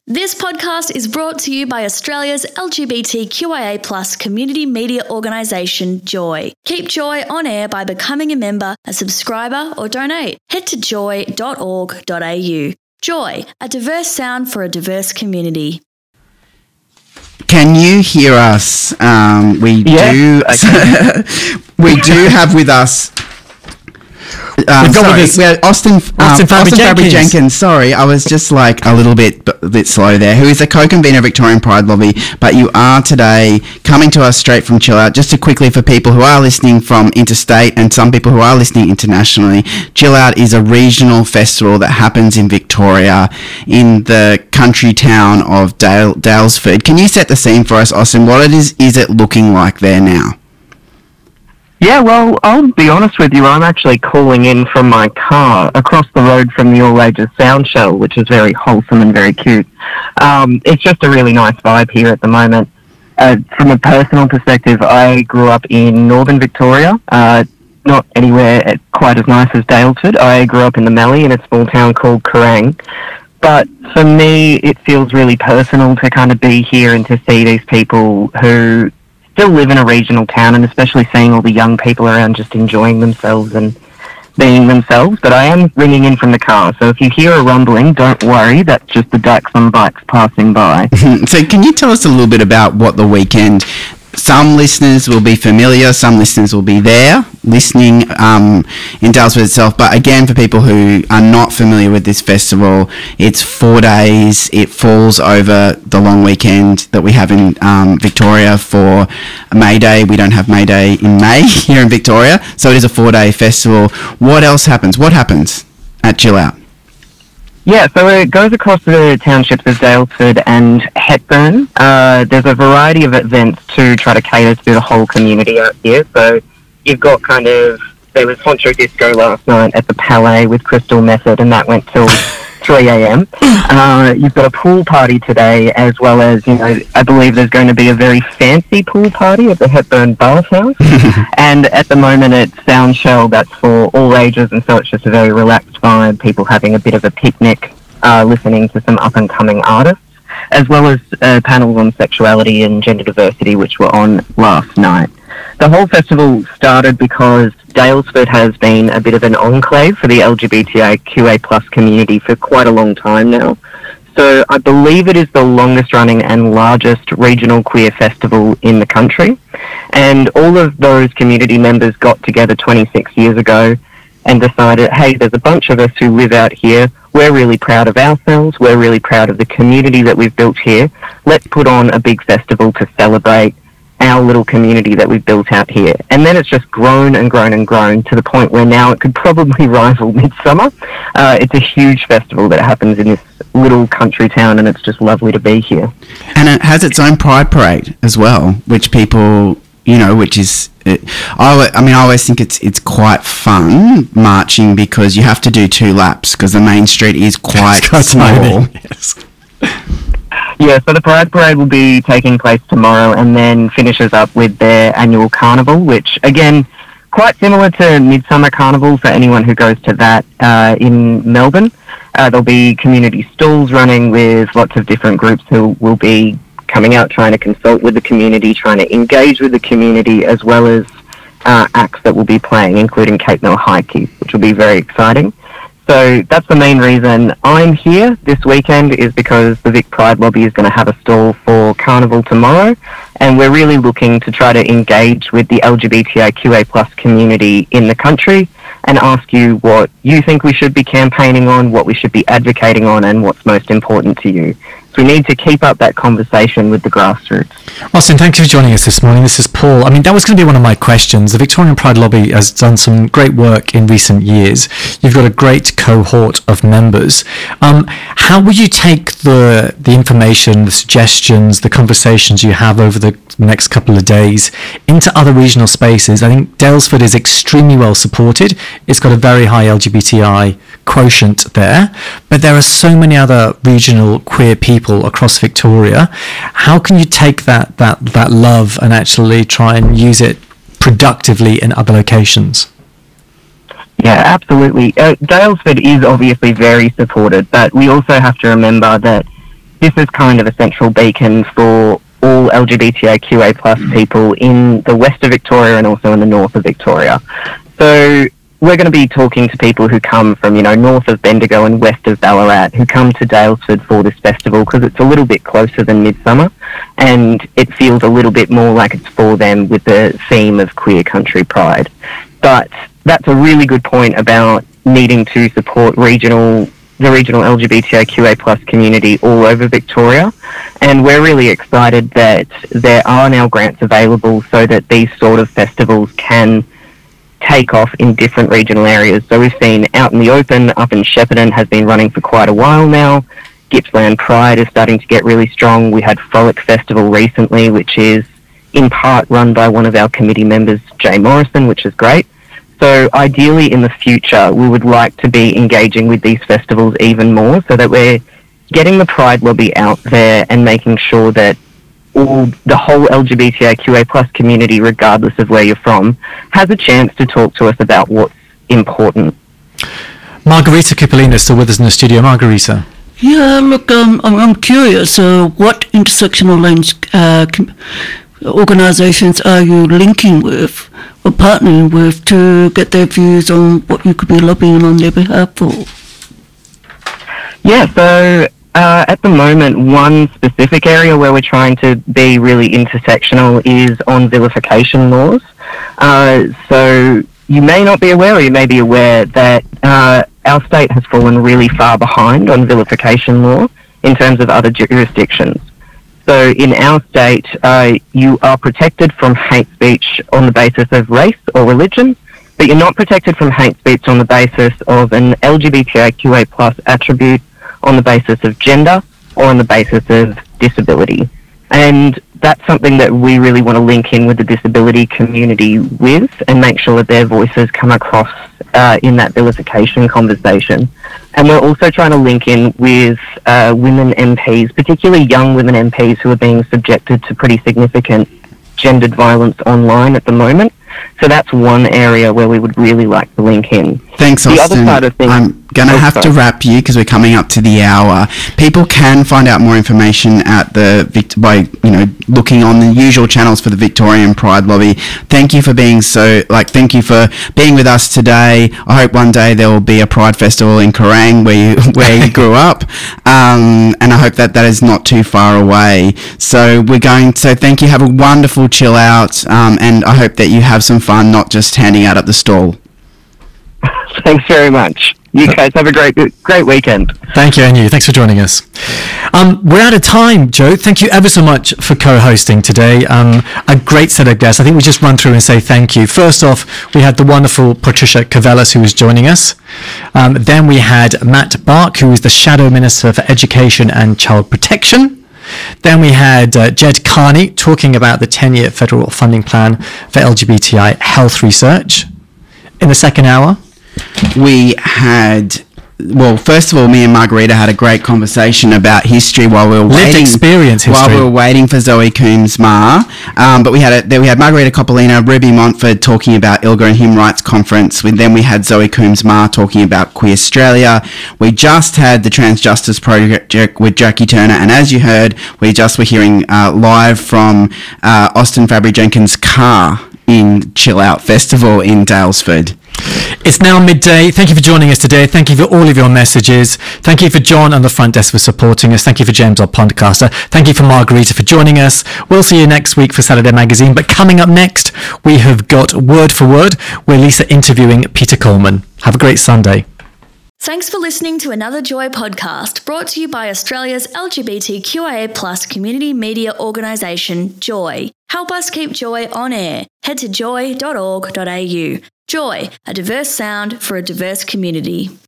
This podcast is brought to you by Australia's LGBTQIA+ community media organisation, Joy. Keep Joy on air by becoming a member, a subscriber or donate. Head to joy.org.au. Joy, a diverse sound for a diverse community. Can you hear us? We do have with us... we had Austin Fabry-Jenkins. Sorry, I was just like a little bit slow there. Who is the co-convener of Victorian Pride Lobby, but you are today coming to us straight from Chill Out. Just to quickly, for people who are listening from interstate and some people who are listening internationally, Chill Out is a regional festival that happens in Victoria in the country town of Daylesford. Can you set the scene for us, Austin? What is it looking like there now? Yeah, well, I'll be honest with you, I'm actually calling in from my car across the road from the All Ages Sound Shell, which is very wholesome and very cute. It's just a really nice vibe here at the moment. From a personal perspective, I grew up in northern Victoria, not anywhere quite as nice as Daylesford. I grew up in the Mallee in a small town called Kerrang. But for me, it feels really personal to kind of be here and to see these people who still live in a regional town, and especially seeing all the young people around just enjoying themselves and being themselves. But I am ringing in from the car, so if you hear a rumbling, don't worry, that's just the dykes on bikes passing by. So can you tell us a little bit about what the weekend... Some listeners will be familiar, some listeners will be there listening in Daylesford itself. But again, for people who are not familiar with this festival, it's 4 days. It falls over the long weekend that we have in Victoria for May Day. We don't have May Day in May here in Victoria, so it is a 4-day festival. What else happens? What happens at Chill Out? Yeah, so it goes across the townships of Daylesford and Hepburn. There's a variety of events to try to cater to the whole community out here. So you've got there was Honcho Disco last night at the Palais with Crystal Method, and that went till 3 a.m. You've got a pool party today, as well as, I believe there's going to be a very fancy pool party at the Hepburn Bathhouse. And at the moment at Sound Shell, that's for all ages, and so it's just a very relaxed vibe, people having a bit of a picnic, listening to some up-and-coming artists, as well as panels on sexuality and gender diversity, which were on last night. The whole festival started because Daylesford has been a bit of an enclave for the LGBTIQA+ community for quite a long time now. So I believe it is the longest running and largest regional queer festival in the country. And all of those community members got together 26 years ago and decided, hey, there's a bunch of us who live out here. We're really proud of ourselves. We're really proud of the community that we've built here. Let's put on a big festival to celebrate our little community that we've built out here. And then it's just grown and grown and grown to the point where now it could probably rival Midsummer. It's a huge festival that happens in this little country town, and it's just lovely to be here. And it has its own Pride Parade as well, which people... which is, I always think it's quite fun marching because you have to do 2 laps because the main street is quite small. Yes. Yeah, so the Pride Parade will be taking place tomorrow and then finishes up with their annual carnival, which, again, quite similar to Midsummer Carnival for anyone who goes to that in Melbourne. There'll be community stalls running with lots of different groups who will be coming out trying to consult with the community, trying to engage with the community, as well as acts that will be playing, including Cape Mill High Keys, which will be very exciting. So that's the main reason I'm here this weekend, is because the Vic Pride Lobby is going to have a stall for Carnival tomorrow, and we're really looking to try to engage with the LGBTIQA+ community in the country and ask you what you think we should be campaigning on, what we should be advocating on, and what's most important to you. So we need to keep up that conversation with the grassroots. Austin, thank you for joining us this morning. This is Paul. That was going to be one of my questions. The Victorian Pride Lobby has done some great work in recent years. You've got a great cohort of members. How will you take the information, the suggestions, the conversations you have over the next couple of days into other regional spaces? I think Daylesford is extremely well supported. It's got a very high LGBTI quotient there, but there are so many other regional queer people across Victoria. How can you take that love and actually try and use it productively in other locations? Yeah, absolutely. Daylesford is obviously very supported, but we also have to remember that this is kind of a central beacon for all LGBTIQA plus people in the west of Victoria and also in the north of Victoria. So we're going to be talking to people who come from, north of Bendigo and west of Ballarat, who come to Daylesford for this festival because it's a little bit closer than Midsummer, and it feels a little bit more like it's for them with the theme of queer country pride. But that's a really good point about needing to support the regional LGBTIQA plus community all over Victoria, and we're really excited that there are now grants available so that these sort of festivals can take off in different regional areas. So we've seen Out in the Open up in Shepparton has been running for quite a while now. Gippsland Pride is starting to get really strong. We had Frolic Festival recently, which is in part run by one of our committee members, Jay Morrison, which is great. So ideally in the future, we would like to be engaging with these festivals even more so that we're getting the Pride lobby out there and making sure that the whole LGBTIQA plus community, regardless of where you're from, has a chance to talk to us about what's important. Margarita Cipollina is still with us in the studio. Margarita. Yeah, look, I'm curious. What intersectional lens organisations are you linking with or partnering with to get their views on what you could be lobbying on their behalf for? Yeah, so at the moment, one specific area where we're trying to be really intersectional is on vilification laws. So you may not be aware, or you may be aware that our state has fallen really far behind on vilification law in terms of other jurisdictions. So in our state, you are protected from hate speech on the basis of race or religion, but you're not protected from hate speech on the basis of an LGBTIQA plus attribute, on the basis of gender, or on the basis of disability. And that's something that we really want to link in with the disability community with and make sure that their voices come across in that vilification conversation. And we're also trying to link in with women MPs, particularly young women MPs who are being subjected to pretty significant gendered violence online at the moment. So that's one area where we would really like to link in. Thanks, Austin. The other side of things, I'm going to have to wrap you because we're coming up to the hour. People can find out more information at by looking on the usual channels for the Victorian Pride Lobby. Thank you for being thank you for being with us today. I hope one day there will be a Pride Festival in Kerrang where you grew up, and I hope that is not too far away. So we're going to thank you. Have a wonderful chill out, and I hope that you have some fun, not just handing out at the stall. Thanks very much. You guys have a great weekend. Thank you, and you. Thanks for joining us. We're out of time, Joe. Thank you ever so much for co-hosting today. A great set of guests. I think we just run through and say thank you. First off, we had the wonderful Patricia Cavellis, who was joining us. Then we had Matt Bark, who is the Shadow Minister for Education and Child Protection. Then we had Jed Carney talking about the 10-year federal funding plan for LGBTI health research. In the second hour, we had, first of all, me and Margarita had a great conversation about history while we were waiting. Lived experience history. While we were waiting for Zoe Coombs-Marr. But we had Margarita Cipollina, Ruby Montford talking about ILGA and Human Rights Conference. Then we had Zoe Coombs-Marr talking about Queer Australia. We just had the Trans Justice Project with Jackie Turner. And as you heard, we just were hearing live from Austin Fabry Jenkins' car in Chill Out Festival in Daylesford. It's now midday. Thank you for joining us today. Thank you for all of your messages. Thank you for John on the front desk for supporting us. Thank you for James, our podcaster. Thank you for Margarita for joining us. We'll see you next week for Saturday Magazine. But coming up next, we have got Word for Word, where Lisa interviewing Peter Coleman. Have a great Sunday. Thanks for listening to another Joy podcast brought to you by Australia's LGBTQIA+ community media organisation, Joy. Help us keep Joy on air. Head to joy.org.au. Joy, a diverse sound for a diverse community.